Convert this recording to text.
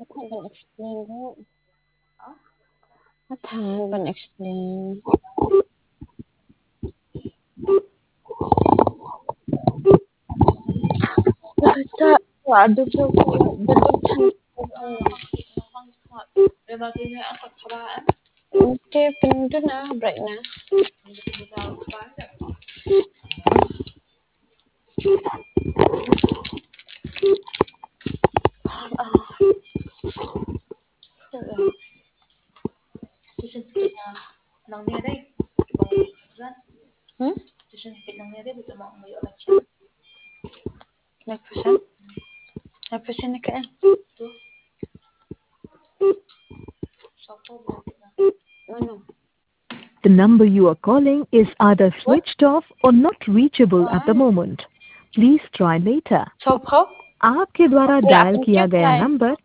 can explain that. What time can explain? Basta, ada po ko. Dadaghan ko ano. Okay, pinindot na. Bright na. Hmm? Nagpasan? Nagpasan na ka. Ano? The number you are calling is either What? switched off or not reachable at the moment. Please try later. Soap ho? आपके द्वारा Wala dial akong किया cute गया line. Number